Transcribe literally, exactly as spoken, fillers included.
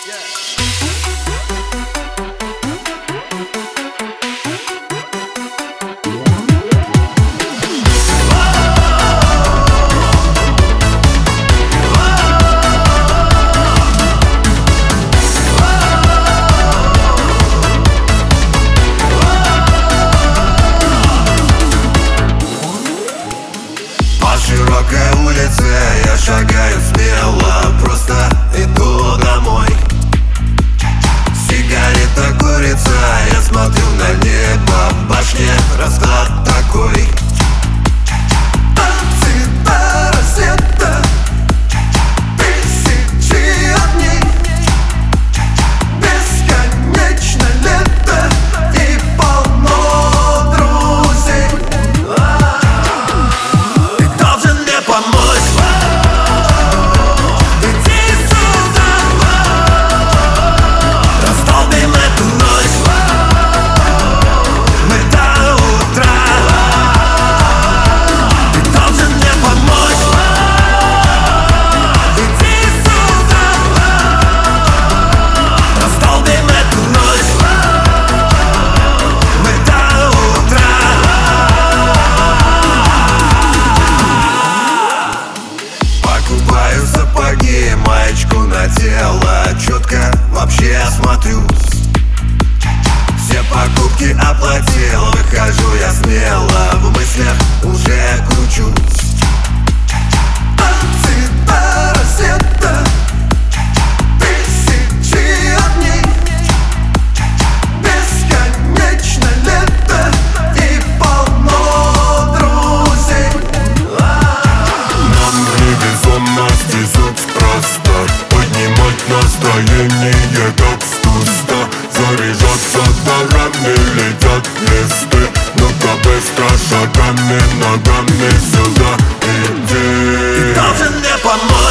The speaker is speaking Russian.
По широкой улице я шагаю смело, просто иду домой. Сигарета курица, я смотрю на небо, в башне расклад такой. Танцы рассвета, тысячи огней, бесконечно лето и полно друзей. Ты должен мне помочь, иди сюда, растолпим эту ночь, мы до утра. Ты должен мне помочь, иди сюда, растолпим эту ночь, мы до утра. Покупаю сапоги, маечку надела, четко вообще осмотрюсь. Все покупки оплатил, выхожу я смело, в мыслях уже кручусь. Танцы до рассвета, тысячи огней, бесконечно лето и полно друзей. Нам невесомости суть просто поднимать настроение как с куста. Заряжаться дарами, летят листы. Ну-ка быстро шагами, ногами сюда иди. Ты должен мне помочь.